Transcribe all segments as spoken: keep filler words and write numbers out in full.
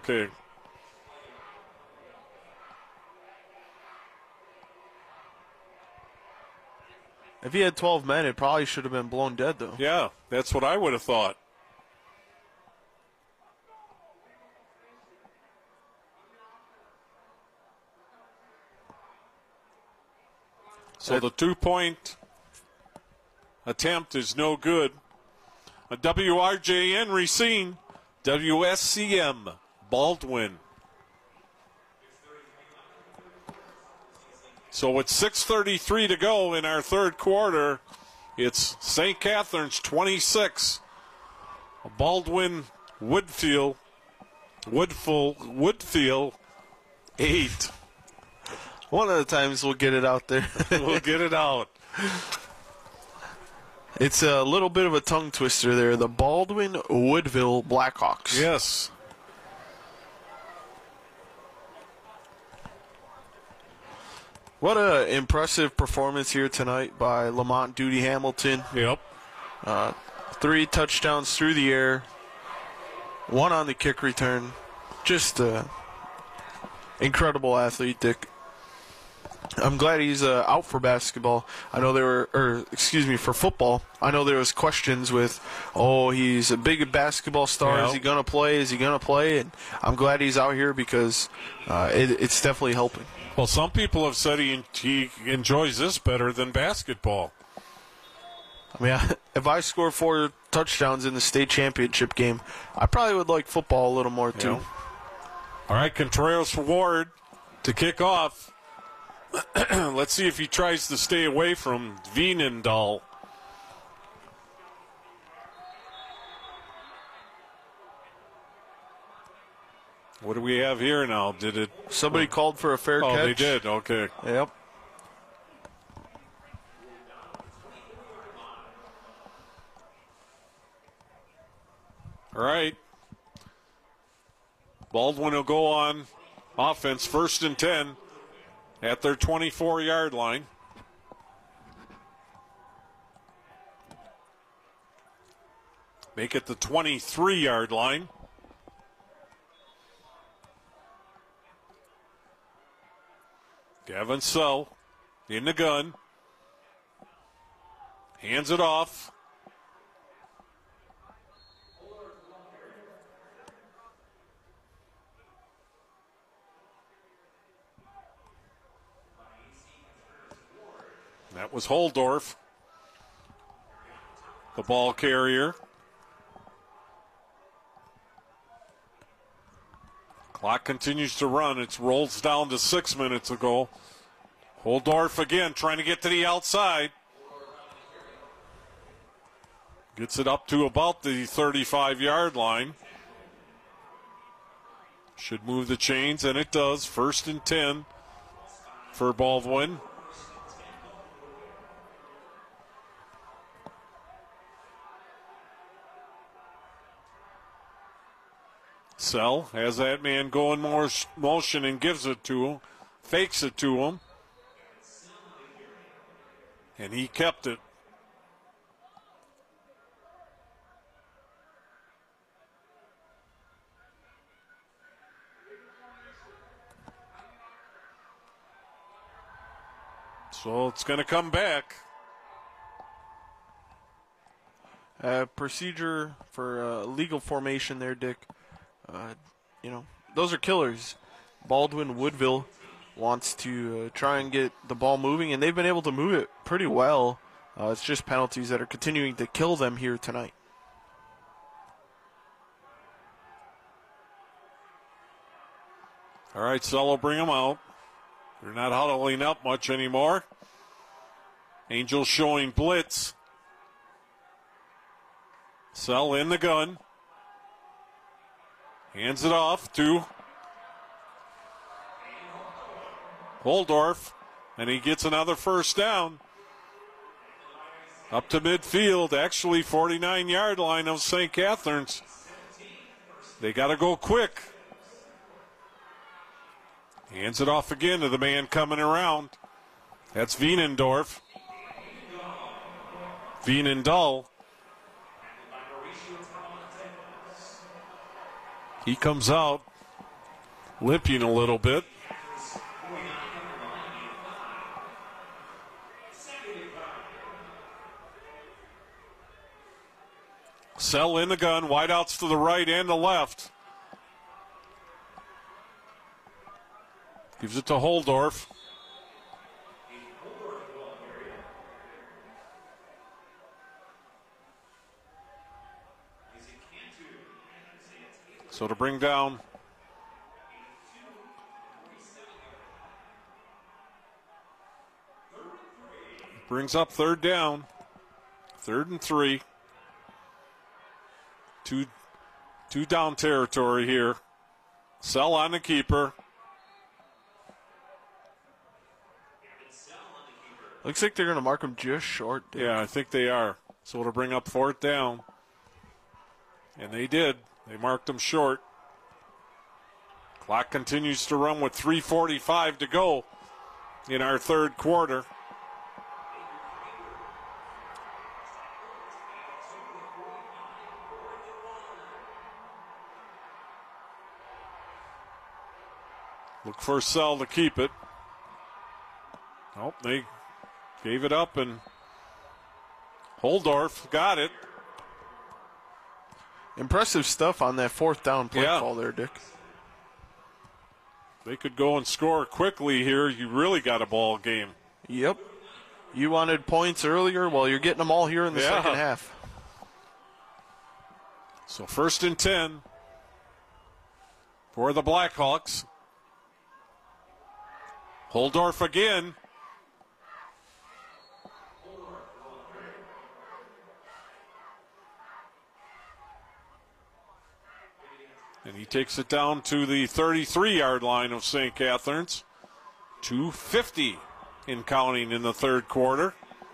Okay. If he had twelve men, it probably should have been blown dead, though. Yeah, that's what I would have thought. So the two-point attempt is no good. A W R J N Racine, W S C M Baldwin. So with six thirty-three to go in our third quarter, it's Saint Catherine's twenty-six, Baldwin Woodfield, Woodfull, Woodfield eight. One of the times we'll get it out there. We'll get it out. It's a little bit of a tongue twister there. The Baldwin Woodville Blackhawks. Yes. What an impressive performance here tonight by Lamont Duty Hamilton. Yep. Uh, three touchdowns through the air, one on the kick return. Just an incredible athlete, Dick. I'm glad he's uh, out for basketball. I know there were, or excuse me, for football. I know there was questions with, oh, he's a big basketball star. Yeah. Is he gonna play? Is he gonna play? And I'm glad he's out here because uh, it, it's definitely helping. Well, some people have said he, he enjoys this better than basketball. I mean, if I score four touchdowns in the state championship game, I probably would like football a little more too. Yeah. All right, Contreras Ward to kick off. Let's see if he tries to stay away from Veenendahl. What do we have here now? Did it? Somebody oh. called for a fair oh, catch. Oh, they did. Okay. Yep. All right. Baldwin will go on offense, first and ten at their twenty-four-yard line. Make it the twenty-three-yard line. Gavin Sell in the gun. Hands it off. That was Holdorf, the ball carrier. Clock continues to run. It rolls down to six minutes ago. Holdorf again trying to get to the outside. Gets it up to about the thirty-five-yard line. Should move the chains, and it does. First and ten for Baldwin. Sell has that man go in more motion and gives it to him, fakes it to him, and he kept it. So it's going to come back. Uh, procedure for uh, legal formation there, Dick. Uh, you know, those are killers. Baldwin Woodville wants to uh, try and get the ball moving, and they've been able to move it pretty well. Uh, it's just penalties that are continuing to kill them here tonight. All right, Sell will bring them out. They're not huddling up much anymore. Angels showing blitz. Sell in the gun. Hands it off to Holdorf, and he gets another first down. Up to midfield, actually forty-nine-yard line of Saint Catherine's. They got to go quick. Hands it off again to the man coming around. That's Wienendorf. Wienendahl. He comes out. limping a little bit. Sell in the gun, wideouts to the right and the left. Gives it to Holdorf. So to bring down brings up third down. Third and three. Two, two down territory here. Sell on the keeper. Looks like they're going to mark him just short. Dude. Yeah, I think they are. So it'll bring up fourth down. And they did. They marked him short. Clock continues to run with three forty-five to go in our third quarter. Look for Sell to keep it. Oh, they gave it up, and Holdorf got it. Impressive stuff on that fourth down play yeah. call there, Dick. They could go and score quickly here. You really got a ball game. Yep. You wanted points earlier. Well, you're getting them all here in the yeah. second half. So first and ten for the Blackhawks. Holdorf again. And he takes it down to the thirty-three-yard line of Saint Catharines. two fifty in counting in the third quarter.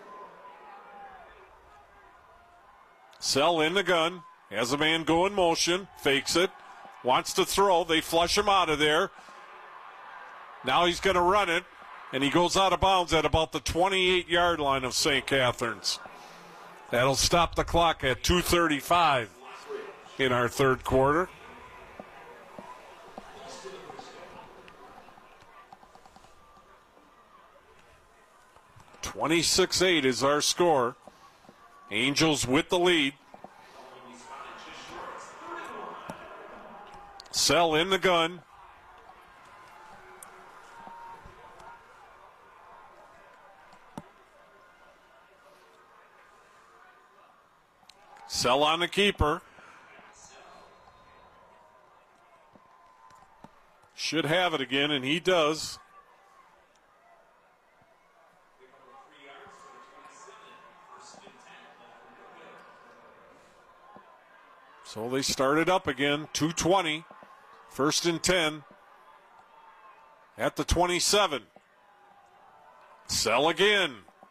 Sell in the gun. Has a man go in motion. Fakes it. Wants to throw. They flush him out of there. Now he's going to run it. And he goes out of bounds at about the twenty-eight-yard line of Saint Catharines. That'll stop the clock at two thirty-five in our third quarter. twenty-six eight is our score. Angels with the lead. Sell in the gun. Sell on the keeper. Should have it again, and he does. So they started up again, two twenty, first and ten at the twenty-seven. Sell again.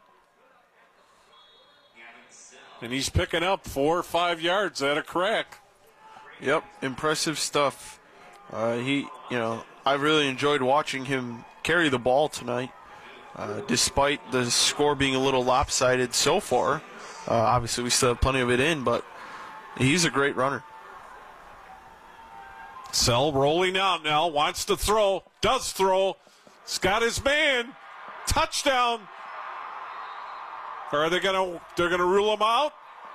And he's picking up four or five yards at a crack. Yep, impressive stuff. Uh, he, you know, I really enjoyed watching him carry the ball tonight, uh, despite the score being a little lopsided so far. Uh, obviously, we still have plenty of it in, but he's a great runner. Sell rolling out now, wants to throw, does throw. He's got his man. Touchdown. Or are they gonna they're gonna rule him out?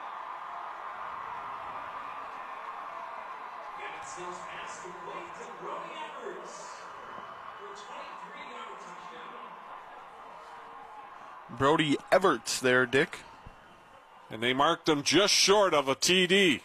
Brody Everts there, Dick. And they marked him just short of a T D.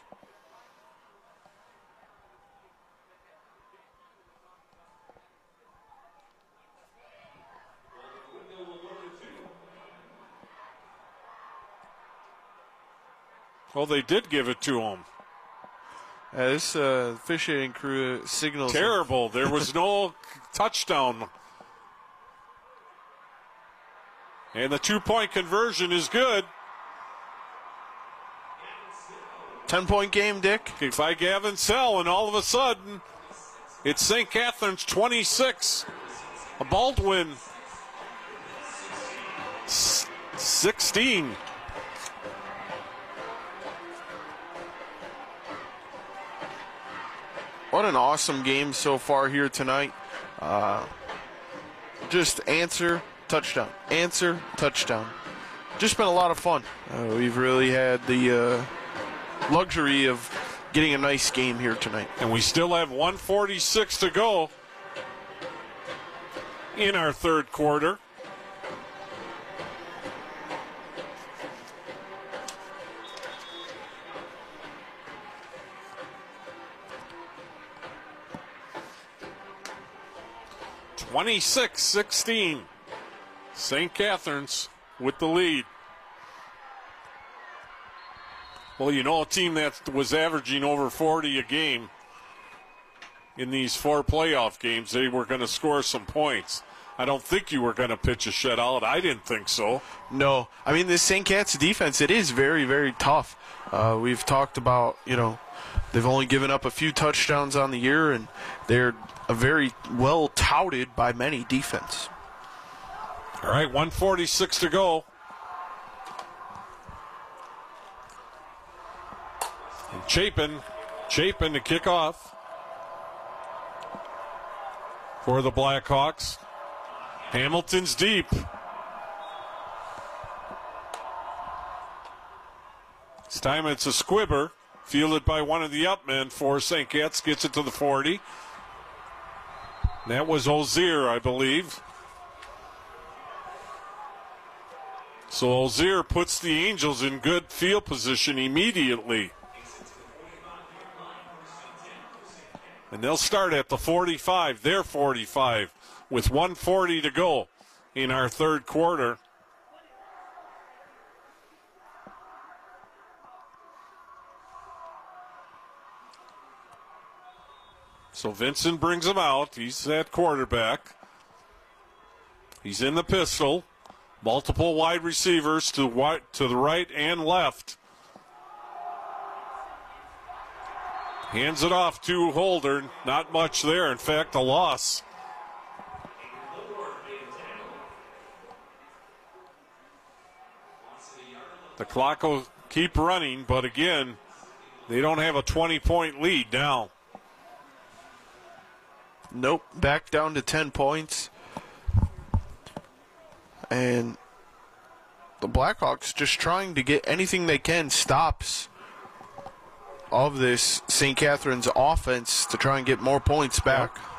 Well, they did give it to him. Uh, this uh, officiating crew signals. Terrible. There was no touchdown. And the two-point conversion is good. ten-point game, Dick. If I Gavin Sell, and all of a sudden, it's Saint Catharines twenty-six. A Baldwin sixteen. what an awesome game so far here tonight. Uh, just answer, touchdown, answer, touchdown. Just been a lot of fun. Uh, we've really had the uh, luxury of getting a nice game here tonight. And we still have one forty-six to go in our third quarter. twenty-six sixteen. Saint Catharines with the lead. Well, you know, a team that was averaging over forty a game in these four playoff games, they were going to score some points. I don't think you were going to pitch a shutout. I didn't think so. No. I mean, this Saint Cat's defense, it is very, very tough. Uh, we've talked about, you know, they've only given up a few touchdowns on the year, and they're a very well touted by many defense. All right, one forty-six to go. And Chapin, Chapin to kick off for the Blackhawks. Hamilton's deep. This time it's a squibber, fielded by one of the upmen for Saint Cat's, gets it to the forty. That was Ozier, I believe. So Ozier puts the Angels in good field position immediately. And they'll start at the forty-five, their forty-five, with one forty to go in our third quarter. So Vincent brings him out. He's at quarterback. He's in the pistol. Multiple wide receivers to wi- to the right and left. Hands it off to Holder. Not much there. In fact, a loss. The clock will keep running, but again, they don't have a twenty-point lead now. Nope, back down to ten points. And the Blackhawks just trying to get anything they can stops of this Saint Catharines offense to try and get more points back. Yep.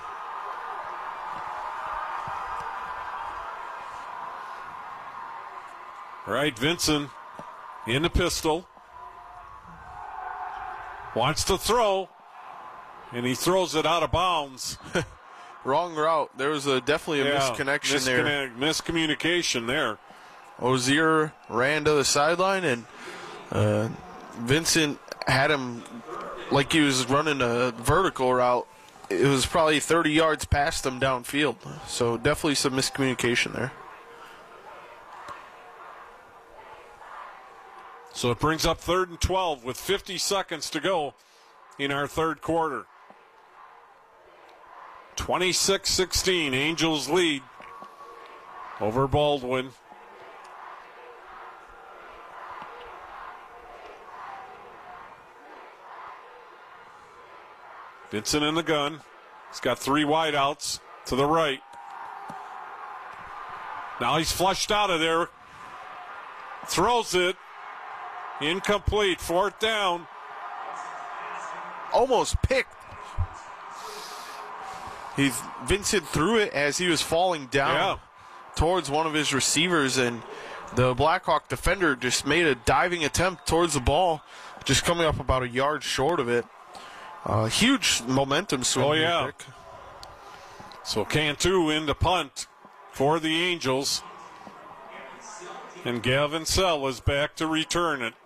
All right, Vincent in the pistol. Wants to throw, and he throws it out of bounds. Wrong route. There was a, definitely a yeah, misconnection misconnect, there. Miscommunication there. Ozier ran to the sideline, and uh, Vincent had him like he was running a vertical route. It was probably thirty yards past him downfield. So definitely some miscommunication there. So it brings up third and twelve with fifty seconds to go in our third quarter. twenty-six sixteen, Angels lead over Baldwin. Vincent in the gun. He's got three wideouts to the right. Now he's flushed out of there. Throws it. Incomplete. Fourth down. Almost picked. He's Vincent threw it as he was falling down yeah. towards one of his receivers, and the Blackhawk defender just made a diving attempt towards the ball, just coming up about a yard short of it. Uh, huge momentum swing. Oh, yeah. Pick. So Cantu in the punt for the Angels. And Gavin Sell is back to return it.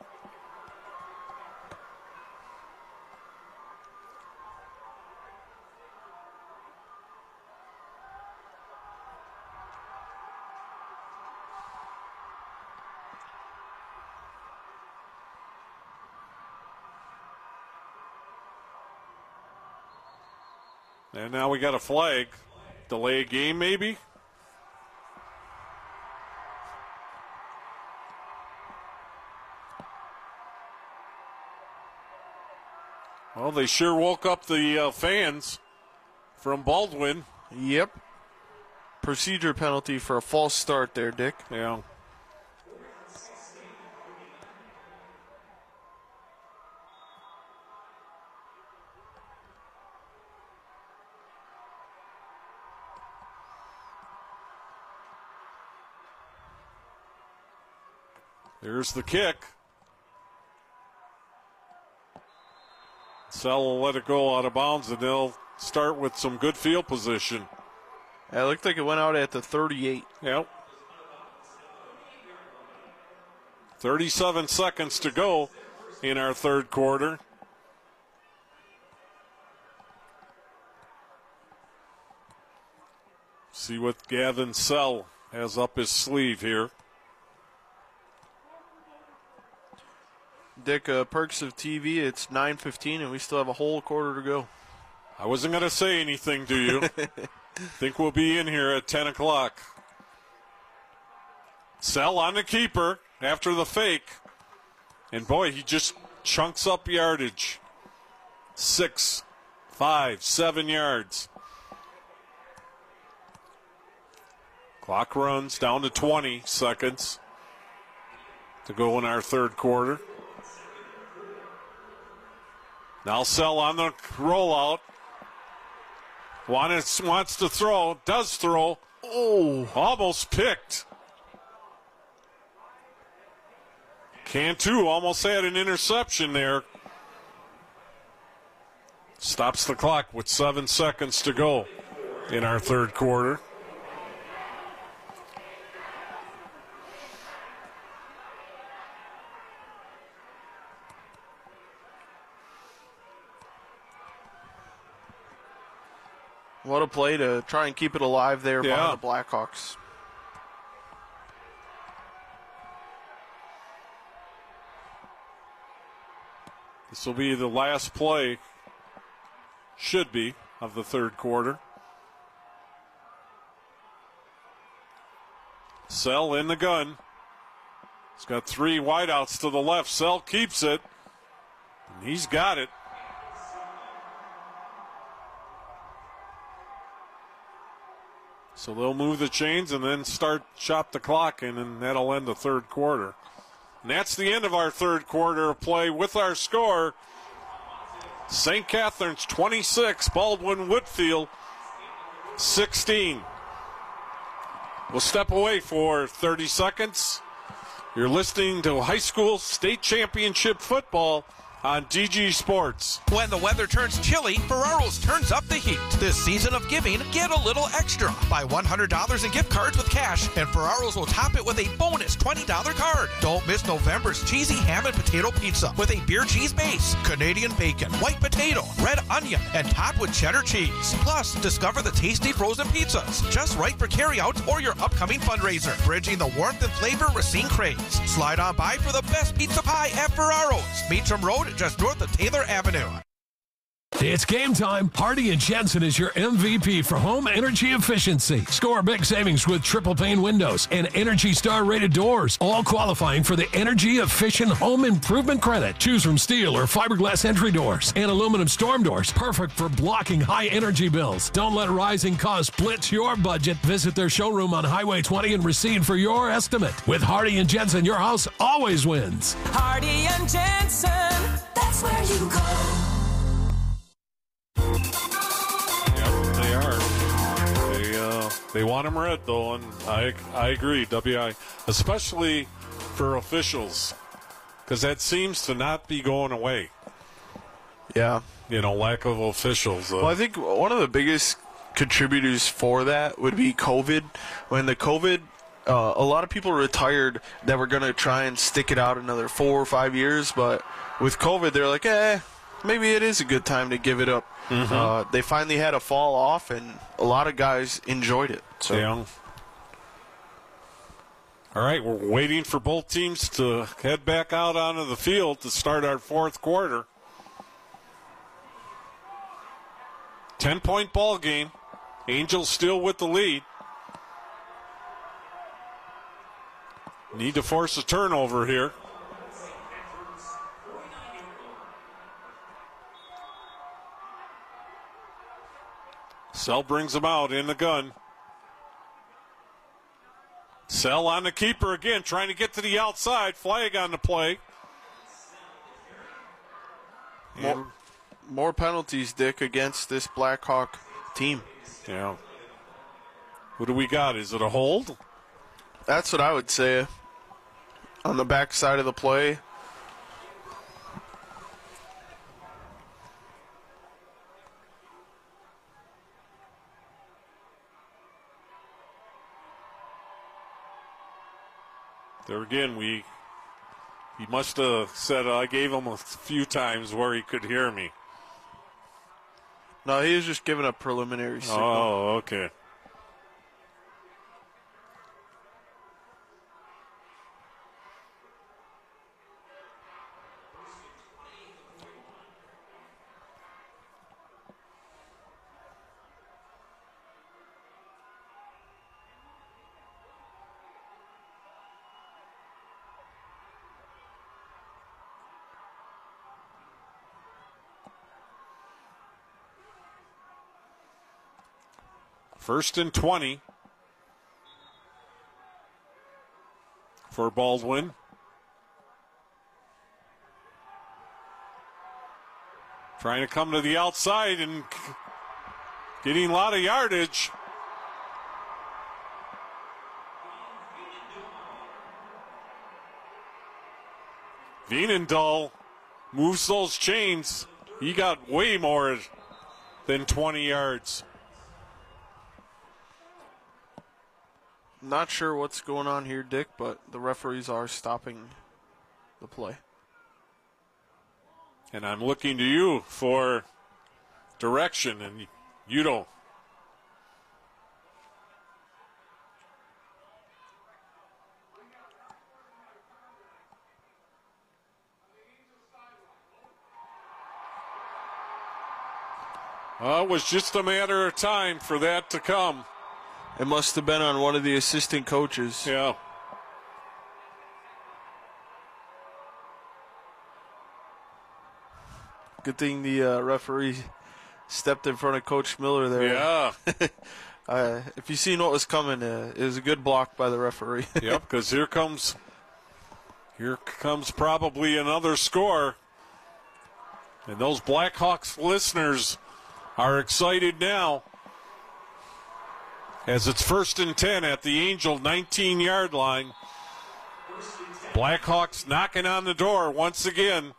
And now we got a flag. Delay a game, maybe? Well, they sure woke up the uh, fans from Baldwin. Yep. Procedure penalty for a false start there, Dick. Yeah. There's the kick. Sell will let it go out of bounds, and they'll start with some good field position. It looked like it went out at the thirty-eight. Yep. thirty-seven seconds to go in our third quarter. See what Gavin Sell has up his sleeve here. Dick, uh, perks of T V, it's nine fifteen, and we still have a whole quarter to go. I wasn't going to say anything to you. Think we'll be in here at ten o'clock. Sell on the keeper after the fake. And, boy, he just chunks up yardage. Six, five, seven yards. Clock runs down to twenty seconds to go in our third quarter. Now Sell on the rollout. Wants, wants to throw, does throw. Oh, almost picked. Cantu almost had an interception there. Stops the clock with seven seconds to go in our third quarter. What a play to try and keep it alive there yeah. by the Blackhawks. This will be the last play, should be, of the third quarter. Sell in the gun. He's got three wideouts to the left. Sell keeps it. And he's got it. So they'll move the chains and then start chop the clock in, and that'll end the third quarter. And that's the end of our third quarter of play with our score. Saint Catherine's twenty-six, Baldwin Whitfield sixteen. We'll step away for thirty seconds. You're listening to high school state championship football on D G Sports. When the weather turns chilly, Ferraro's turns up the heat. This season of giving, get a little extra. Buy one hundred dollars in gift cards with cash, and Ferraro's will top it with a bonus twenty dollars card. Don't miss November's cheesy ham and potato pizza with a beer cheese base, Canadian bacon, white potato, red onion, and topped with cheddar cheese. Plus, discover the tasty frozen pizzas, just right for carryout or your upcoming fundraiser. Bridging the warmth and flavor Racine craves. Slide on by for the best pizza pie at Ferraro's. Beecham Road, just north of Taylor Avenue. It's game time. Hardy and Jensen is your M V P for home energy efficiency. Score big savings with triple pane windows and Energy Star rated doors, all qualifying for the energy efficient home improvement credit. Choose from steel or fiberglass entry doors and aluminum storm doors, perfect for blocking high energy bills. Don't let rising costs blitz your budget. Visit their showroom on Highway twenty in Racine for your estimate. With Hardy and Jensen, your house always wins. Hardy and Jensen, that's where you go. Yep, they are. They uh, they want them red, though, and I I agree. W I, especially for officials, because that seems to not be going away. Yeah. You know, lack of officials. Uh, Well, I think one of the biggest contributors for that would be COVID. When the COVID, uh, a lot of people retired that were going to try and stick it out another four or five years, but with COVID, they're like, eh, maybe it is a good time to give it up. Mm-hmm. Uh, they finally had a fall off, and a lot of guys enjoyed it. So. Yeah. All right, we're waiting for both teams to head back out onto the field to start our fourth quarter. ten-point ball game. Angels still with the lead. Need to force a turnover here. Sell brings him out in the gun. Sell on the keeper again, trying to get to the outside. Flag on the play. More, more penalties, Dick, against this Blackhawk team. Yeah. Who do we got? Is it a hold? That's what I would say. On the back side of the play. There again, we he must have said uh, I gave him a few times where he could hear me. No, he was just giving a preliminary signal. Oh, okay. First and twenty for Baldwin. Trying to come to the outside and getting a lot of yardage. Vienendahl moves those chains. He got way more than twenty yards. Not sure what's going on here, Dick, but the referees are stopping the play. And I'm looking to you for direction, and you don't. Well, it was just a matter of time for that to come. It must have been on one of the assistant coaches. Yeah. Good thing the uh, referee stepped in front of Coach Miller there. Yeah. uh, if you seen what was coming, uh, it was a good block by the referee. Yep, because here comes, here comes probably another score. And those Blackhawks listeners are excited now. As it's first and ten at the Angel nineteen-yard line. Blackhawks knocking on the door once again.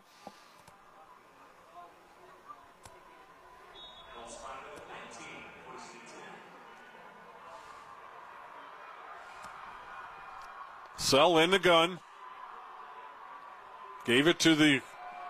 Sell in the gun. Gave it to the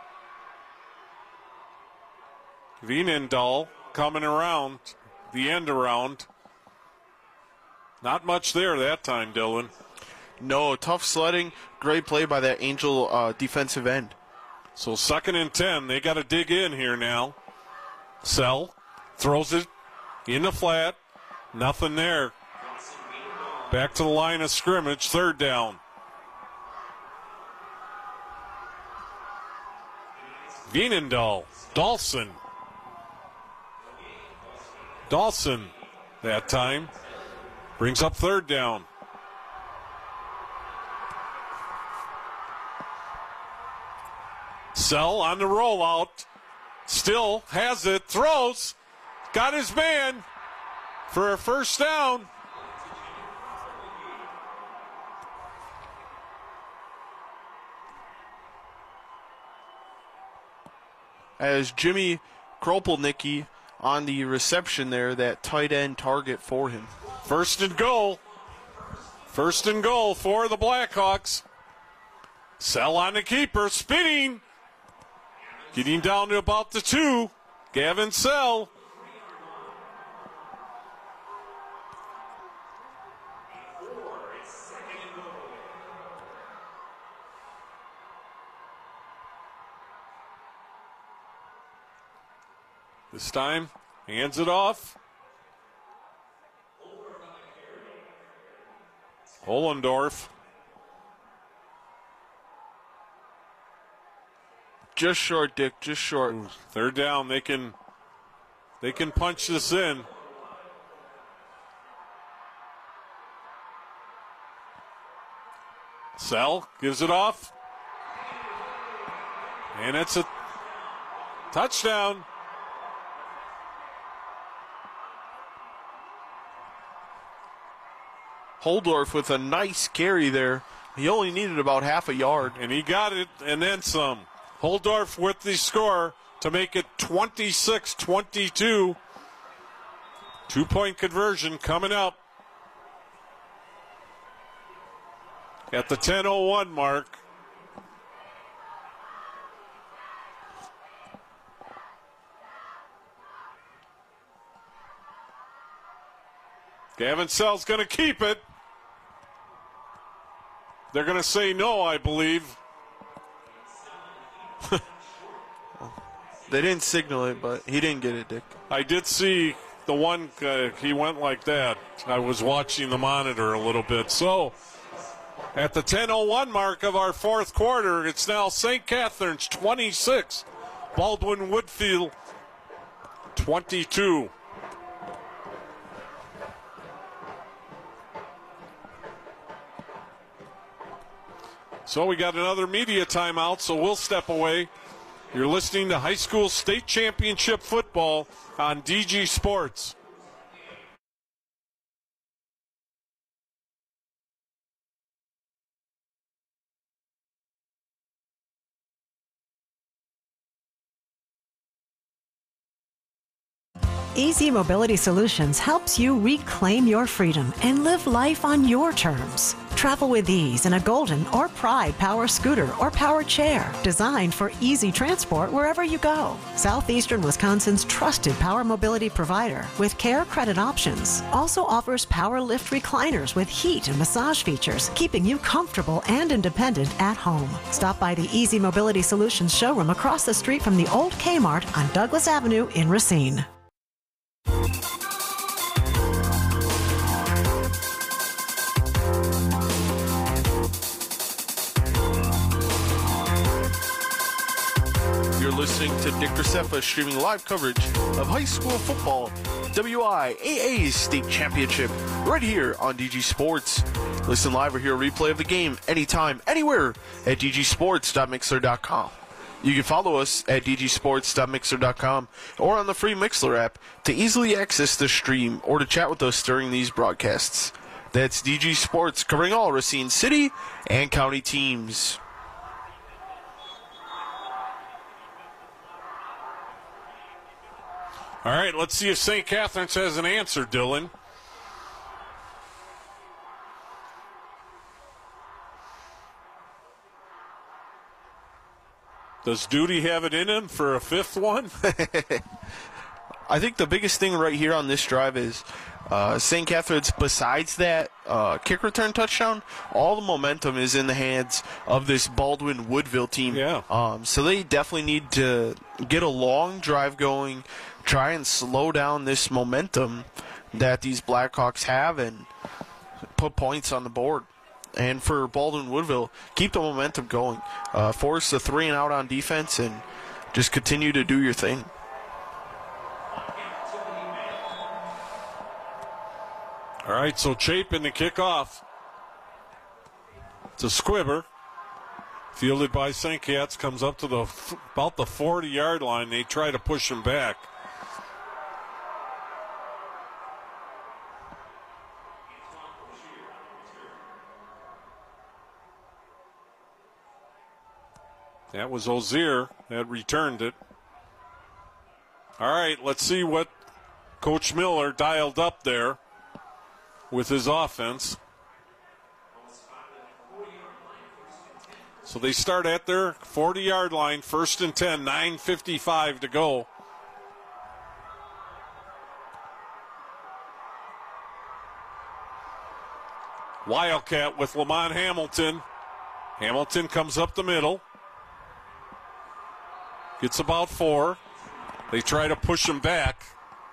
Vienendahl coming around, the end around. Not much there that time, Dylan. No, tough sledding. Great play by that Angel uh, defensive end. So second and ten. They got to dig in here now. Sell. Throws it in the flat. Nothing there. Back to the line of scrimmage. Third down. Vienendahl. Dawson. Dawson that time. Brings up third down. Sell on the rollout. Still has it. Throws. Got his man for a first down. As Jimmy Kropelnicki on the reception there, that tight end target for him. First and goal. First and goal for the Blackhawks. Sell on the keeper, spinning. Getting down to about the two. Gavin Sell. This time, hands it off. Ollendorf. Just short, Dick, just short. Third down, they can they can punch this in. Sell gives it off. And it's a touchdown. Holdorf with a nice carry there. He only needed about half a yard. And he got it and then some. Holdorf with the score to make it twenty-six twenty-two. Two-point conversion coming up at the ten oh one mark. Gavin Sell's going to keep it. They're going to say no, I believe. They didn't signal it, but he didn't get it, Dick. I did see the one, uh, he went like that. I was watching the monitor a little bit. So, at the ten oh one mark of our fourth quarter, it's now Saint Catherine's twenty-six, Baldwin Woodfield twenty-two. So we got another media timeout, so we'll step away. You're listening to high school state championship football on D G Sports. Easy Mobility Solutions helps you reclaim your freedom and live life on your terms. Travel with ease in a Golden or Pride power scooter or power chair designed for easy transport wherever you go. Southeastern Wisconsin's trusted power mobility provider with care credit options also offers power lift recliners with heat and massage features, keeping you comfortable and independent at home. Stop by the Easy Mobility Solutions showroom across the street from the old Kmart on Douglas Avenue in Racine. You're listening to Dick Graceffa streaming live coverage of high school football, W I A A's state championship, right here on D G Sports. Listen live or hear a replay of the game anytime, anywhere at d g sports dot mixler dot com. You can follow us at d g sports dot mixler dot com or on the free Mixler app to easily access the stream or to chat with us during these broadcasts. That's D G Sports, covering all Racine City and County teams. All right, let's see if Saint Catherine's has an answer, Dylan. Does Duty have it in him for a fifth one? I think the biggest thing right here on this drive is uh, Saint Catherine's, besides that uh, kick return touchdown, all the momentum is in the hands of this Baldwin Woodville team. Yeah. Um, so they definitely need to get a long drive going, try and slow down this momentum that these Blackhawks have and put points on the board. And for Baldwin Woodville, keep the momentum going. Uh, force the three and out on defense and just continue to do your thing. All right, so Chapin to kick off. It's a squibber. Fielded by Saint Cats, comes up to the about the forty-yard line. They try to push him back. That was Ozier that returned it. All right, let's see what Coach Miller dialed up there with his offense. So they start at their forty-yard line, first and ten, nine fifty-five to go. Wildcat with Lamont Hamilton. Hamilton comes up the middle. Gets about four. They try to push him back.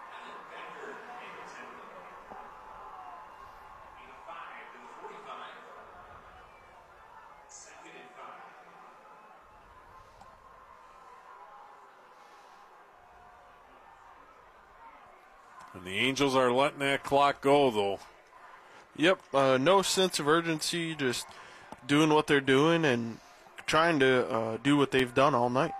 And the Angels are letting that clock go, though. Yep, uh, no sense of urgency, just doing what they're doing and trying to uh, do what they've done all night.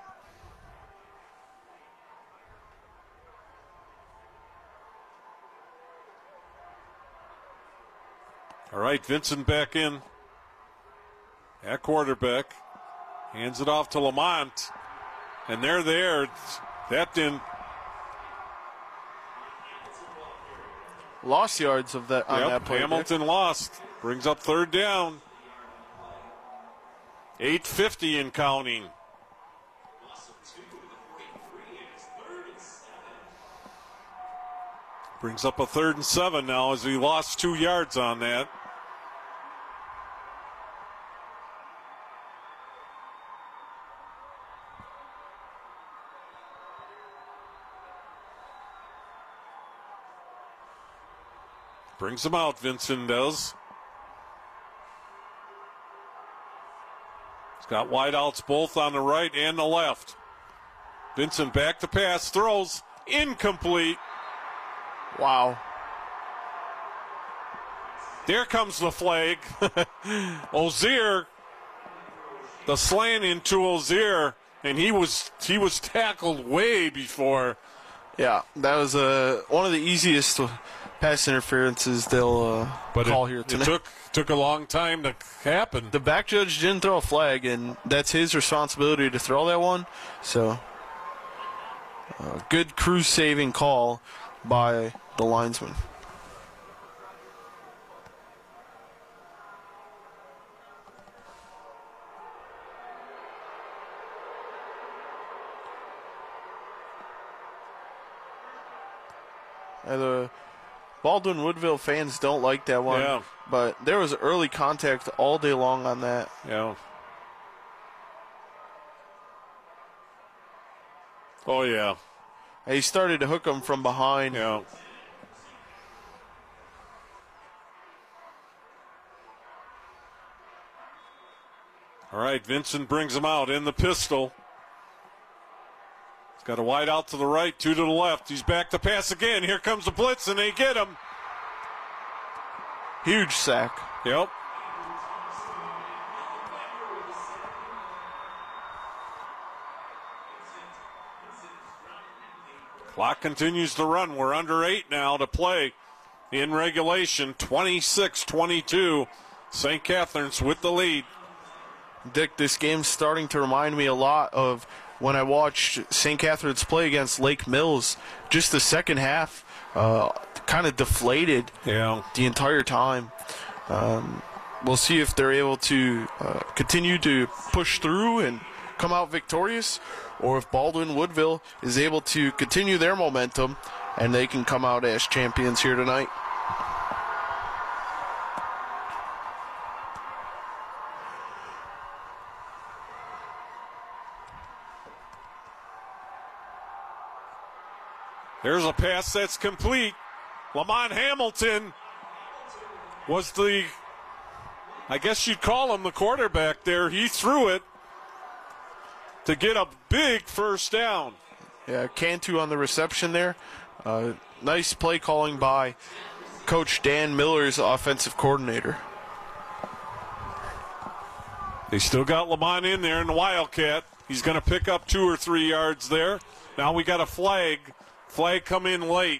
All right, Vincent back in at quarterback. Hands it off to Lamont. And they're there. That didn't. Lost yards of that on Yep, that play. Hamilton Dick. lost. Brings up third down. eight fifty and counting. Brings up a third and seven now as he lost two yards on that. Brings him out, Vincent does. He's got wideouts both on the right and the left. Vincent back to pass, throws, incomplete. Wow. There comes the flag. Ozier, the slant into Ozier, and he was he was tackled way before. Yeah, that was uh, one of the easiest pass interferences they'll uh, call it, here it tonight. took took a long time to happen. The back judge didn't throw a flag, and that's his responsibility to throw that one. So, uh, good crew-saving call by the linesman. And the Baldwin Woodville fans don't like that one, Yeah. but there was early contact all day long on that. Yeah. Oh, yeah. He started to hook him from behind. Yeah. All right, Vincent brings him out in the pistol. He's got a wide out to the right, two to the left. He's back to pass again. Here comes the blitz, and they get him. Huge sack. Yep. Clock continues to run. We're under eight now to play in regulation. twenty-six twenty-two. Saint Catherine's with the lead. Dick, this game's starting to remind me a lot of when I watched Saint Catherine's play against Lake Mills. Just the second half, uh, kind of deflated Yeah. the entire time. Um, we'll see if they're able to uh, continue to push through and come out victorious, or if Baldwin Woodville is able to continue their momentum and they can come out as champions here tonight. There's a pass that's complete. Lamont Hamilton was the, I guess you'd call him the quarterback there. He threw it to get a big first down. Yeah, Cantu on the reception there. Uh, nice play calling by Coach Dan Miller's offensive coordinator. They still got Lamont in there in the Wildcat. He's going to pick up two or three yards there. Now we got a flag. Flag come in late.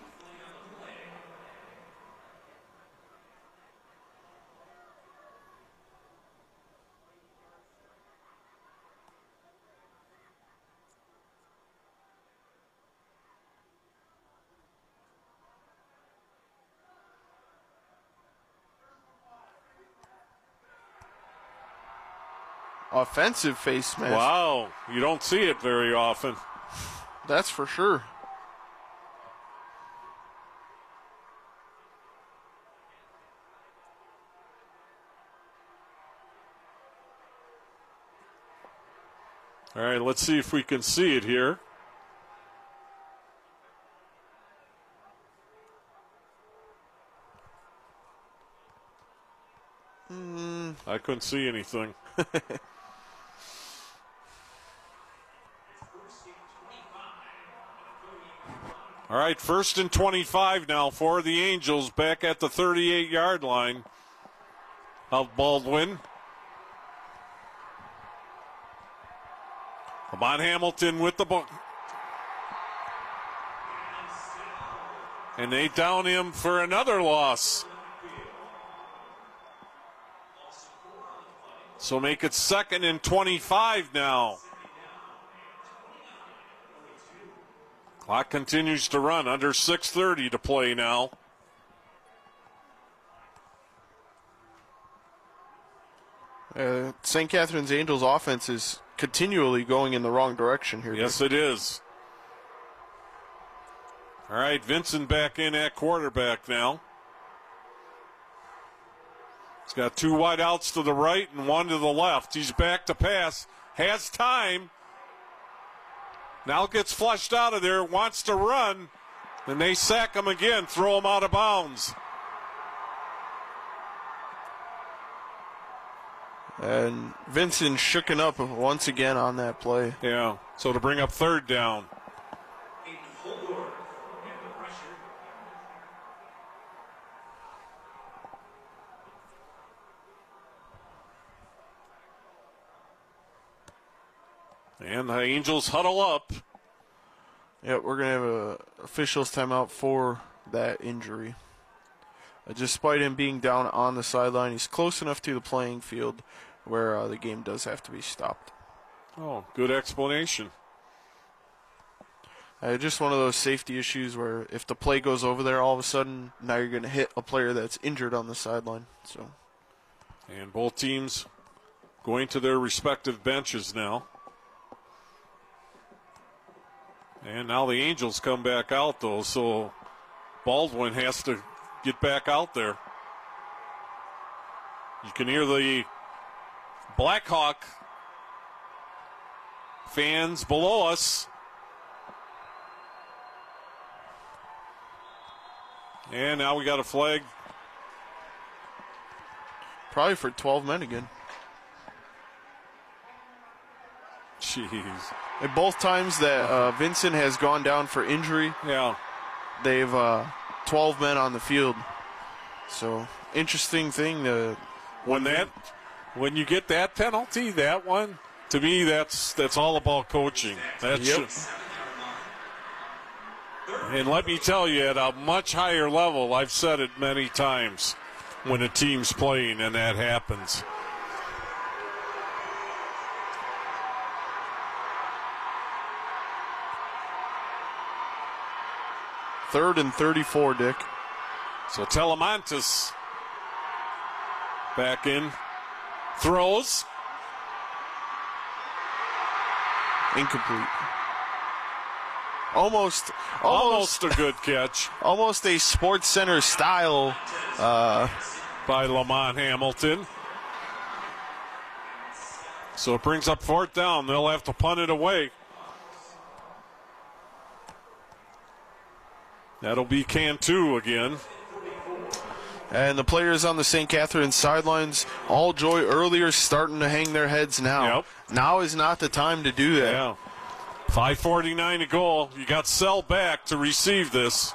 Offensive face mask. Wow, you don't see it very often. That's for sure. All right, let's see if we can see it here. Mm. I couldn't see anything. All right, first and twenty-five now for the Angels, back at the thirty-eight-yard line of Baldwin. Lamont Hamilton with the ball. And they down him for another loss. So make it second and twenty-five now. Clock continues to run. Under six thirty to play now. Uh, Saint Catherine's Angels offense is continually going in the wrong direction here. Yes, it is. All right, Vincent back in at quarterback now. He's got two wide outs to the right and one to the left. He's back to pass. Has time. Now gets flushed out of there. Wants to run. And they sack him again. Throw him out of bounds. And Vincent shooken up once again on that play. Yeah. So to bring up third down. And the Angels huddle up. Yeah, we're going to have a officials timeout for that injury. Uh, despite him being down on the sideline, he's close enough to the playing field where uh, the game does have to be stopped. Oh, good explanation. Uh, just one of those safety issues where if the play goes over there, all of a sudden, now you're going to hit a player that's injured on the sideline. So, and both teams going to their respective benches now. And now the Angels come back out, though, so Baldwin has to get back out there. You can hear the Blackhawk fans below us. And now we got a flag. Probably for twelve men again. Jeez. And both times that uh, Vincent has gone down for injury, yeah, they've uh, twelve men on the field. So interesting thing. To, when that, when you get that penalty, that one, to me, that's that's all about coaching. That's yep. And let me tell you, at a much higher level, I've said it many times, when a team's playing and that happens. Third and thirty-four, Dick. So Telemontis back in. Throws. Incomplete. Almost, almost, almost a good catch. Almost a Sports Center style uh, by Lamont Hamilton. So it brings up fourth down. They'll have to punt it away. That'll be Cantu again. And the players on the Saint Catherine's sidelines, all joy earlier, starting to hang their heads now. Yep. Now is not the time to do that. Yeah. five forty-nine to go. You got Sell back to receive this.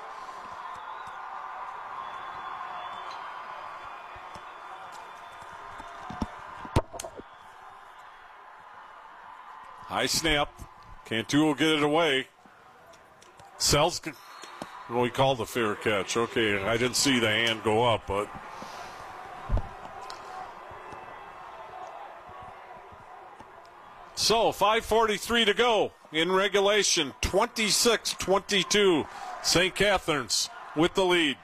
High snap. Cantu will get it away. Sell's, what we call the fair catch. Okay, I didn't see the hand go up, but. So, five forty-three to go in regulation. twenty-six twenty-two. Saint Catherine's with the lead.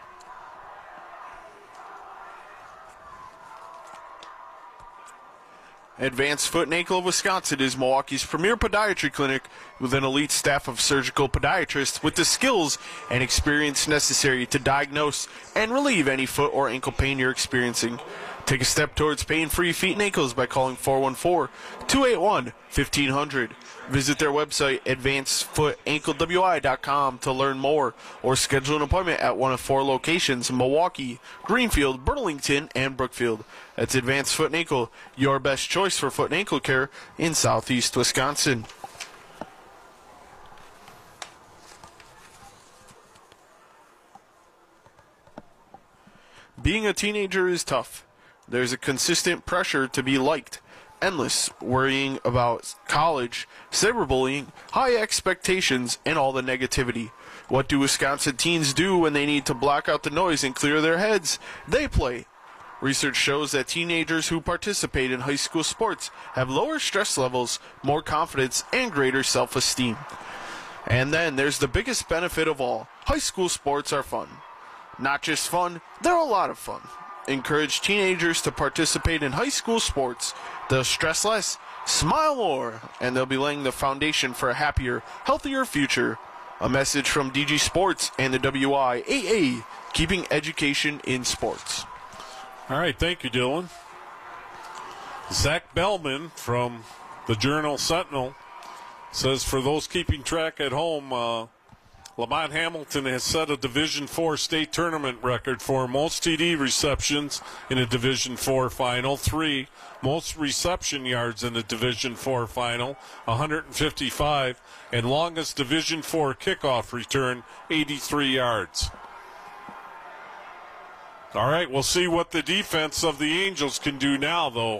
Advanced Foot and Ankle of Wisconsin is Milwaukee's premier podiatry clinic with an elite staff of surgical podiatrists with the skills and experience necessary to diagnose and relieve any foot or ankle pain you're experiencing. Take a step towards pain-free feet and ankles by calling four one four, two eight one, fifteen hundred. Visit their website, advanced foot ankle w i dot com, to learn more or schedule an appointment at one of four locations: Milwaukee, Greenfield, Burlington, and Brookfield. That's Advanced Foot and Ankle, your best choice for foot and ankle care in southeast Wisconsin. Being a teenager is tough. There's a consistent pressure to be liked, endless, worrying about college, cyberbullying, high expectations, and all the negativity. What do Wisconsin teens do when they need to block out the noise and clear their heads? They play. Research shows that teenagers who participate in high school sports have lower stress levels, more confidence, and greater self-esteem. And then there's the biggest benefit of all. High school sports are fun. Not just fun, they're a lot of fun. Encourage teenagers to participate in high school sports. They'll stress less, smile more, and they'll be laying the foundation for a happier, healthier future. A message from D G Sports and the W I A A, keeping education in sports. All right, thank you, Dylan. Zach Bellman from the Journal Sentinel says, for those keeping track at home, uh, Lamont Hamilton has set a Division four state tournament record for most T D receptions in a Division four final, three, most reception yards in a Division four final, one hundred fifty-five, and longest Division four kickoff return, eighty-three yards. All right, we'll see what the defense of the Angels can do now, though.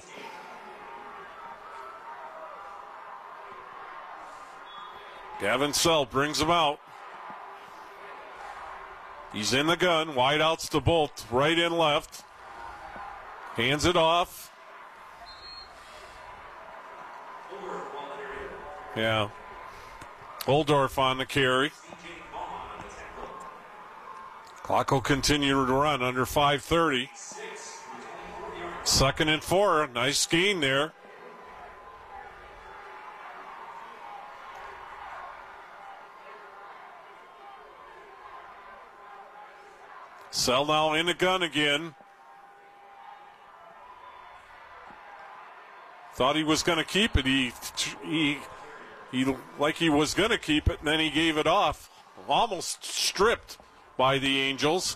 Gavin Sell brings him out. He's in the gun. Wideouts to both, right and left. Hands it off. Yeah. Oldorf on the carry. Clock will continue to run under five thirty. Second and four. Nice gain there. Sell now in the gun again. Thought he was going to keep it. He, he, he, like he was going to keep it, and then he gave it off. Almost stripped by the Angels.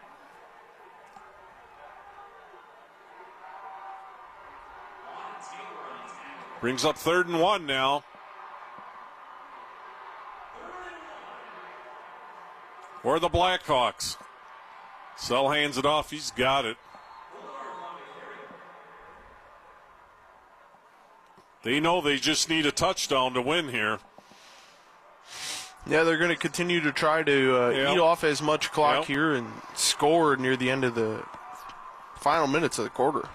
Brings up third and one now. For the Blackhawks. Sell hands it off. He's got it. They know they just need a touchdown to win here. Yeah, they're going to continue to try to uh, yep. eat off as much clock Yep. here and score near the end of the final minutes of the quarter.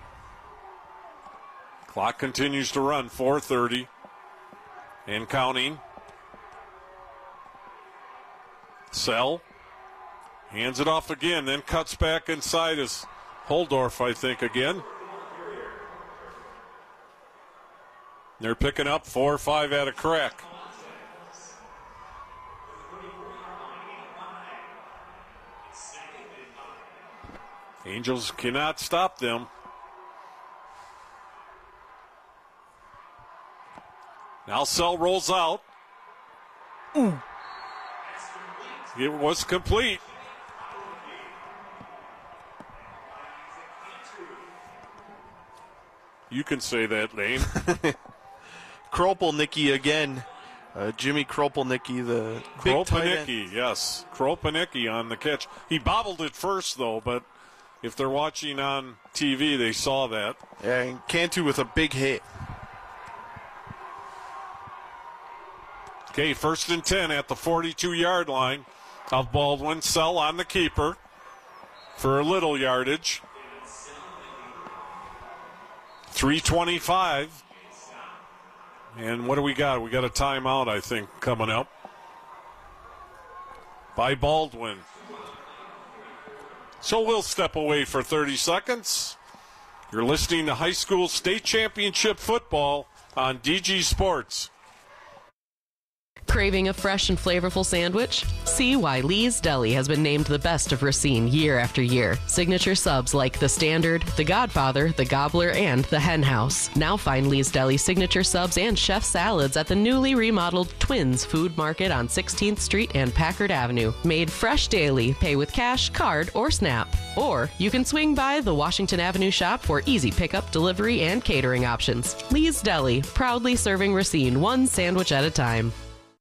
Clock continues to run, four thirty and counting. Sell hands it off again, then cuts back inside is Holdorf, I think, again. They're picking up four or five at a crack. Angels cannot stop them. Now Sell rolls out. Ooh. It was complete. You can say that name. Kropelnicki again. Uh, Jimmy Kropelnicki, the big tight end. Kropelnicki, yes. Kropelnicki on the catch. He bobbled it first, though, but if they're watching on T V, they saw that. Yeah, and Cantu with a big hit. Okay, first and ten at the forty-two-yard line of Baldwin. Sell on the keeper for a little yardage. three twenty-five. And what do we got? We got a timeout, I think, coming up by Baldwin. So we'll step away for thirty seconds. You're listening to high school state championship football on D G Sports. Craving a fresh and flavorful sandwich? See why Lee's Deli has been named the best of Racine year after year. Signature subs like the Standard, the Godfather, the Gobbler, and the Hen House. Now find Lee's Deli signature subs and chef salads at the newly remodeled Twins Food Market on sixteenth Street and Packard Avenue. Made fresh daily. Pay with cash, card, or SNAP. Or you can swing by the Washington Avenue shop for easy pickup, delivery, and catering options. Lee's Deli, proudly serving Racine one sandwich at a time.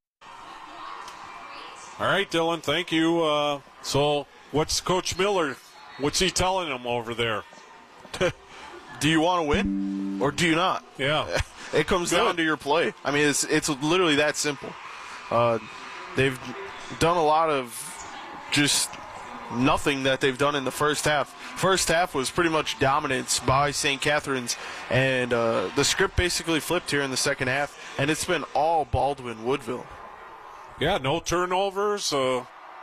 All right, Dylan, thank you. Uh, so what's Coach Miller, what's he telling them over there? do you want to win or do you not? Yeah. It comes Good. down to your play. I mean, it's it's literally that simple. Uh, they've done a lot of just nothing that they've done in the first half. First half was pretty much dominance by Saint Catharines, and uh, the script basically flipped here in the second half, and it's been all Baldwin Woodville. Yeah, no turnovers. Uh,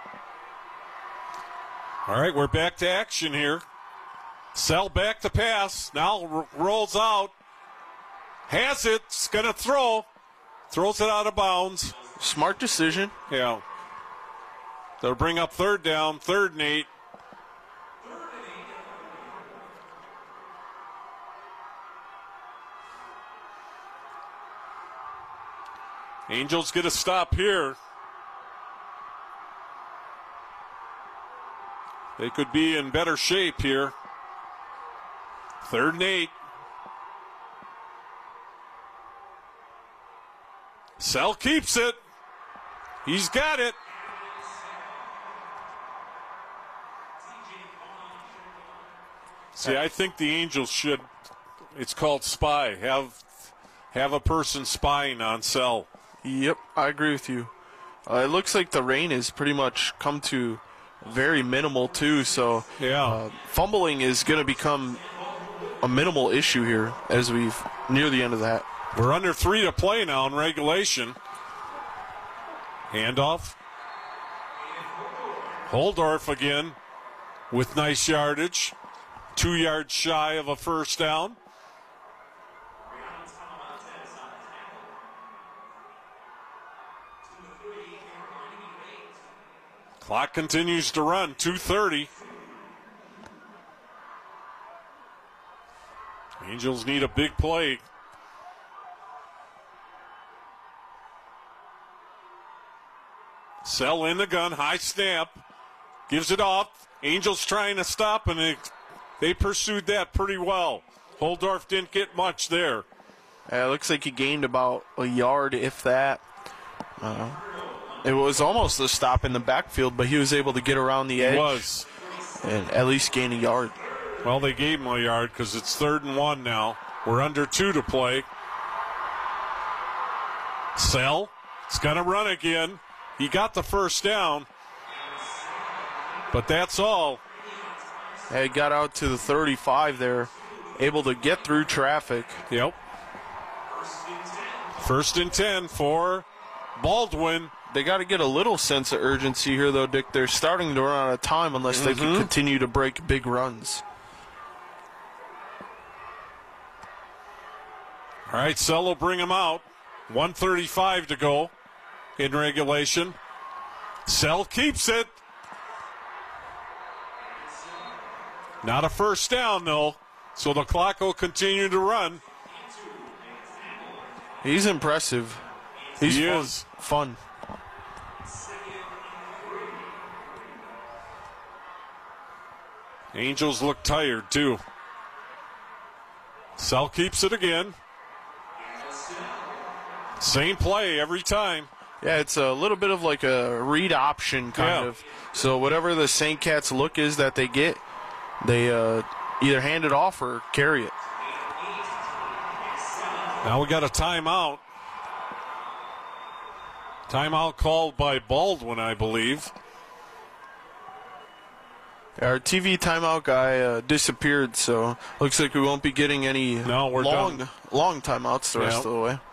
all right, we're back to action here. Sell back to pass. Now r- rolls out. Has it. It's going to throw. Throws it out of bounds. Smart decision. Yeah. They'll bring up third down, third and eight. Angels get a stop here. They could be in better shape here. Third and eight. Sell keeps it. He's got it. See, I think the Angels should, it's called spy, have have a person spying on Sell. Yep, I agree with you. Uh, it looks like the rain has pretty much come to very minimal, too, so Yeah. uh, fumbling is going to become a minimal issue here as we near the end of that. We're under three to play now in regulation. Handoff. Holdorf again with nice yardage. Two yards shy of a first down. Clock continues to run. two thirty. Angels need a big play. Sell in the gun, high snap, gives it off. Angels trying to stop, and they, they pursued that pretty well. Holdorf didn't get much there. Uh, it looks like he gained about a yard, if that. Uh, it was almost a stop in the backfield, but he was able to get around the edge He was. and at least gain a yard. Well, they gave him a yard because it's third and one now. We're under two to play. Sell. It's going to run again. He got the first down, but that's all. He got out to the thirty-five there, able to get through traffic. Yep. First and ten for Baldwin. They got to get a little sense of urgency here, though, Dick. They're starting to run out of time unless they can continue to break big runs. All right, Sell will bring him out. one thirty-five to go in regulation. Sell keeps it. Not a first down, though, so the clock will continue to run. He's impressive. He's He fun. is. Fun. Angels look tired, too. Sell keeps it again. Same play every time. Yeah, it's a little bit of like a read option kind Yeah. of. So whatever the Saint Cats look is that they get, they uh, either hand it off or carry it. Now we got a timeout. Timeout called by Baldwin, I believe. Our T V timeout guy uh, disappeared, so looks like we won't be getting any No, we're long, done. long timeouts the rest Yeah. of the way.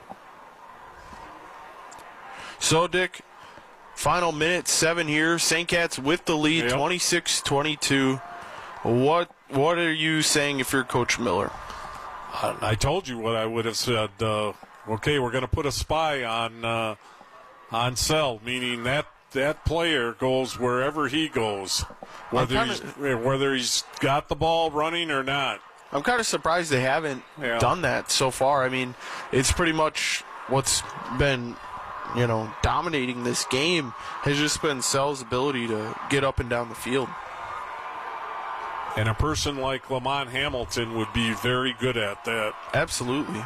So, Dick, final minute, seven here. Saint Cats with the lead, Yep. twenty-six twenty-two. What what are you saying if you're Coach Miller? I told you what I would have said. Uh, okay, we're going to put a spy on uh, on Sell, meaning that that player goes wherever he goes, whether kinda- he's whether he's got the ball running or not. I'm kind of surprised they haven't Yeah. done that so far. I mean, it's pretty much what's been, you know, dominating this game has just been Sell's ability to get up and down the field. And a person like Lamont Hamilton would be very good at that. Absolutely.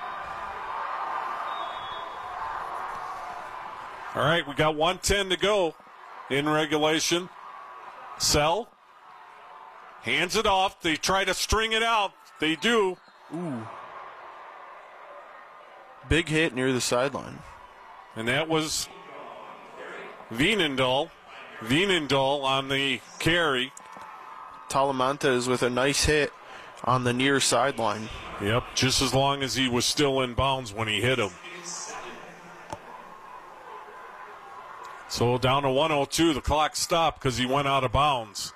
All right, we got one ten to go in regulation. Sell Hands it off. They try to string it out. They do. Ooh. Big hit near the sideline. And that was Veenendahl. Veenendahl on the carry. Talamantes with a nice hit on the near sideline. Yep, just as long as he was still in bounds when he hit him. So down to one oh two, the clock stopped because he went out of bounds.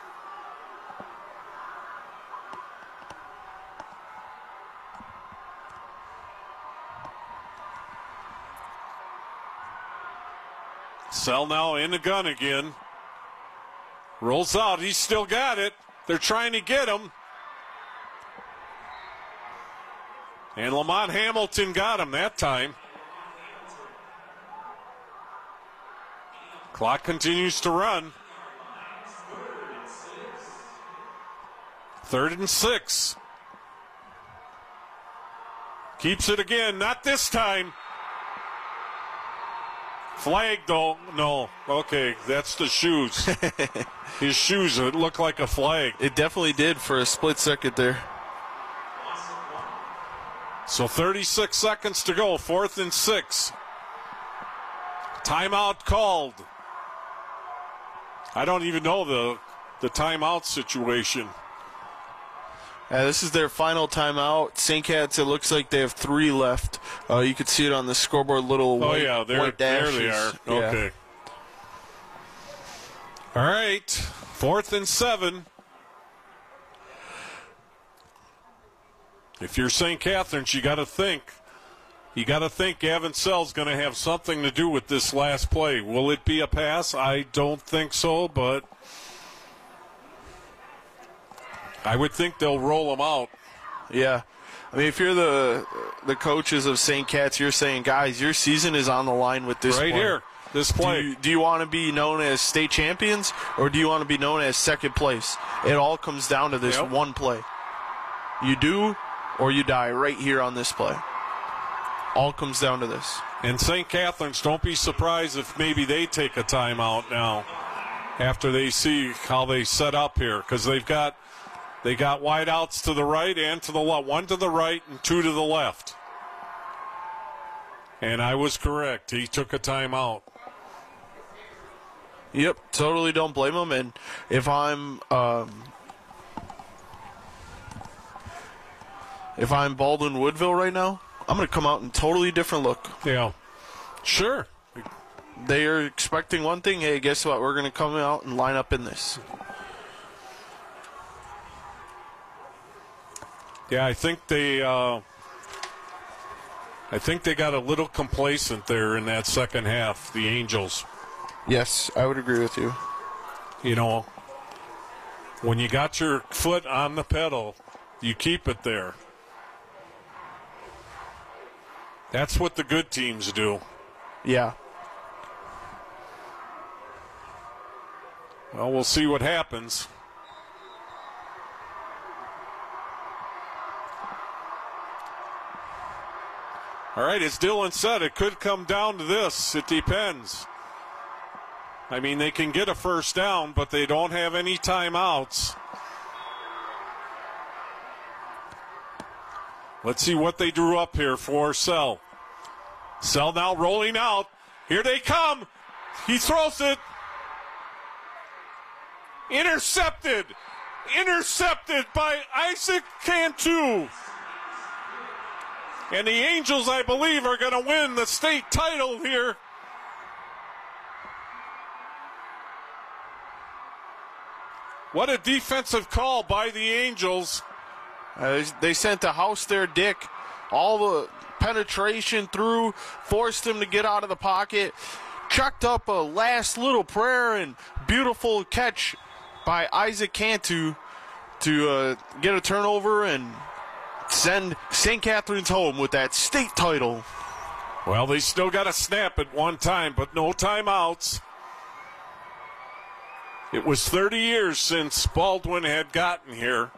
Sell now in the gun again. Rolls out. He's still got it. They're trying to get him. And Lamont Hamilton got him that time. Clock continues to run. Third and six. Keeps it again. Not this time. Flag, though. No. Okay, that's the shoes. His shoes, it looked like a flag. It definitely did for a split second there. So thirty-six seconds to go, fourth and six. Timeout called. I don't even know the, the timeout situation. Uh, this is their final timeout. Saint Cats, it looks like they have three left. Uh, you could see it on the scoreboard, little Oh, white, yeah, there, white there dashes. they are. Yeah. Okay. All right, fourth and seven. If you're Saint Catharines, you got to think. You got to think Gavin Sell's going to have something to do with this last play. Will it be a pass? I don't think so, but I would think they'll roll him out. Yeah. I mean, if you're the the coaches of Saint Cats, you're saying, guys, your season is on the line with this Right play. here, this play. Do you, do you want to be known as state champions, or do you want to be known as second place? It all comes down to this Yep. one play. You do, or you die right here on this play. All comes down to this. And Saint Catharines, don't be surprised if maybe they take a timeout now after they see how they set up here, because they've got they got wideouts to the right and to the left, one to the right and two to the left. And I was correct. He took a timeout. Yep, totally don't blame him. And if I'm um, if I'm Baldwin Woodville right now, I'm going to come out in totally different look. Yeah, sure. They are expecting one thing. Hey, guess what? We're going to come out and line up in this. Yeah, I think they. Uh, I think they got a little complacent there in that second half. The Angels. Yes, I would agree with you. You know, when you got your foot on the pedal, you keep it there. That's what the good teams do. Yeah. Well, we'll see what happens. All right, as Dylan said, it could come down to this. It depends. I mean, they can get a first down, but they don't have any timeouts. Let's see what they drew up here for Sell. Sell now rolling out. Here they come. He throws it. Intercepted. Intercepted by Isaac Cantu. And the Angels, I believe, are going to win the state title here. What a defensive call by the Angels. Uh, they sent a house there, Dick. All the penetration through, forced him to get out of the pocket, chucked up a last little prayer, and beautiful catch by Isaac Cantu to uh, get a turnover and send Saint Catharines home with that state title. Well, they still got a snap at one time, but no timeouts. It was thirty years since Baldwin had gotten here.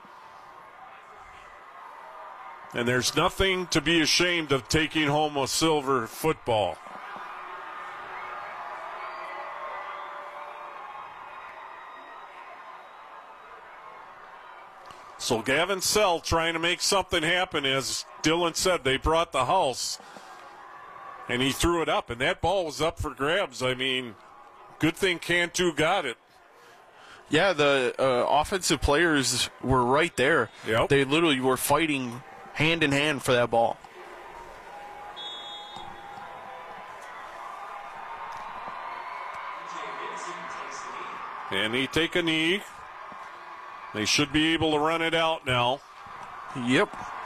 And there's nothing to be ashamed of taking home a silver football. So Gavin Sell trying to make something happen. As Dylan said, they brought the house. And he threw it up, and that ball was up for grabs. I mean, good thing Cantu got it. Yeah, the uh, offensive players were right there. Yep. They literally were fighting hand in hand for that ball. And he take a knee. They should be able to run it out now. Yep.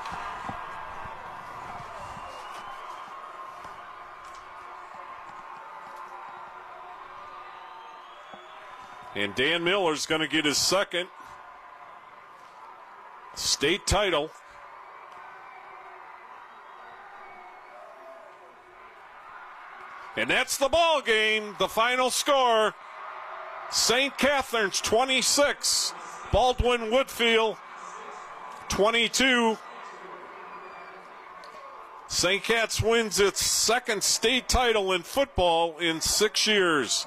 And Dan Miller's going to get his second state title. And that's the ball game. The final score, Saint Catherine's twenty-six, Baldwin Woodfield twenty-two. Saint Cat's wins its second state title in football in six years.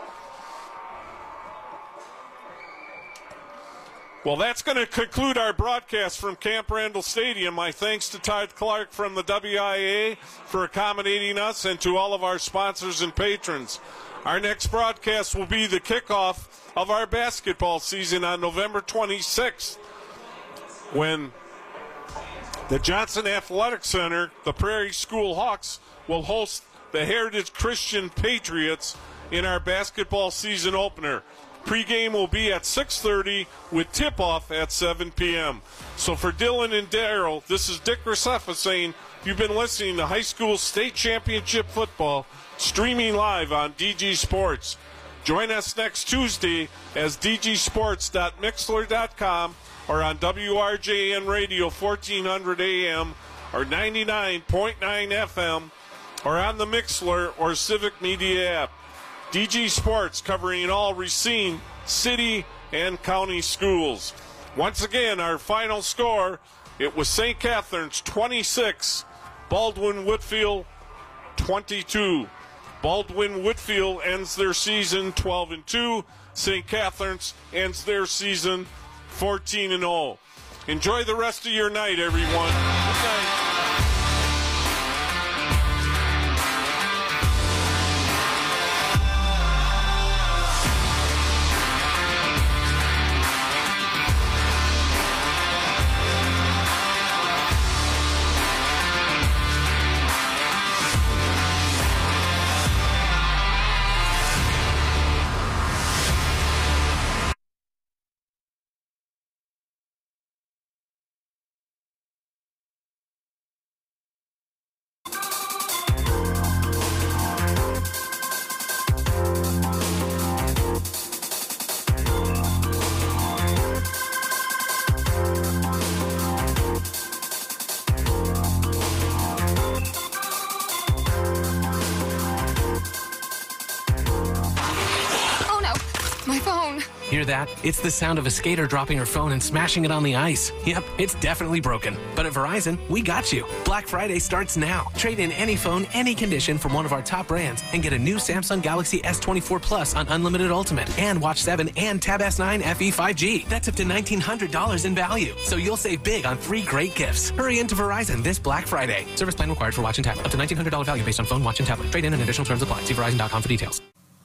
Well, that's going to conclude our broadcast from Camp Randall Stadium. My thanks to Todd Clark from the W I A for accommodating us, and to all of our sponsors and patrons. Our next broadcast will be the kickoff of our basketball season on November twenty-sixth, when the Johnson Athletic Center, the Prairie School Hawks, will host the Heritage Christian Patriots in our basketball season opener. Pre-game will be at six thirty with tip-off at seven p.m. So for Dylan and Darryl, this is Dick Recefa saying you've been listening to high school state championship football streaming live on D G Sports. Join us next Tuesday as d g sports dot mixler dot com or on W R J N Radio fourteen hundred A M or ninety-nine point nine F M or on the Mixler or Civic Media app. D G Sports covering all Racine city and county schools. Once again, our final score, it was Saint Catherine's twenty-six, Baldwin Woodfield twenty-two. Baldwin Woodfield ends their season twelve and two. Saint Catherine's ends their season fourteen and oh. Enjoy the rest of your night, everyone. Good night. Hear that? It's the sound of a skater dropping her phone and smashing it on the ice. Yep, it's definitely broken. But at Verizon, we got you. Black Friday starts now. Trade in any phone, any condition from one of our top brands and get a new Samsung Galaxy S twenty-four Plus on Unlimited Ultimate and Watch seven and Tab S nine F E five G. That's up to nineteen hundred dollars in value. So you'll save big on three great gifts. Hurry into Verizon this Black Friday. Service plan required for watch and tablet. Up to nineteen hundred dollars value based on phone, watch, and tablet. Trade in and additional terms apply. See Verizon dot com for details.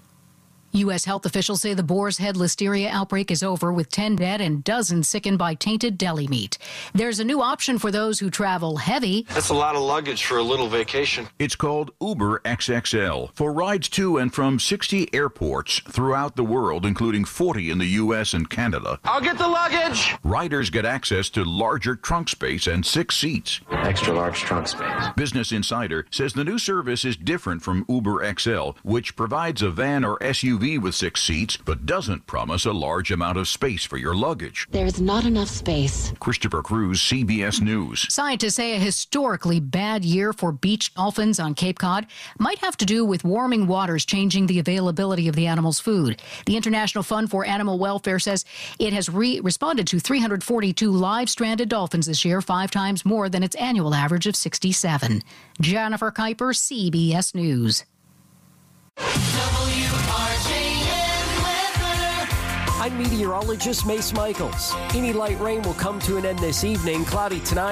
U S health officials say the Boar's Head listeria outbreak is over, with ten dead and dozens sickened by tainted deli meat. There's a new option for those who travel heavy. That's a lot of luggage for a little vacation. It's called Uber X X L for rides to and from sixty airports throughout the world, including forty in the U S and Canada. I'll get the luggage! Riders get access to larger trunk space and six seats. Extra large trunk space. Business Insider says the new service is different from Uber X L, which provides a van or S U V with six seats, but doesn't promise a large amount of space for your luggage. There's not enough space. Christopher Cruz, C B S News. Scientists say a historically bad year for beach dolphins on Cape Cod might have to do with warming waters changing the availability of the animal's food. The International Fund for Animal Welfare says it has re- responded to three hundred forty-two live stranded dolphins this year, five times more than its annual average of sixty-seven. Jennifer Kuiper, C B S News. I'm meteorologist Mace Michaels. Any light rain will come to an end this evening. Cloudy tonight.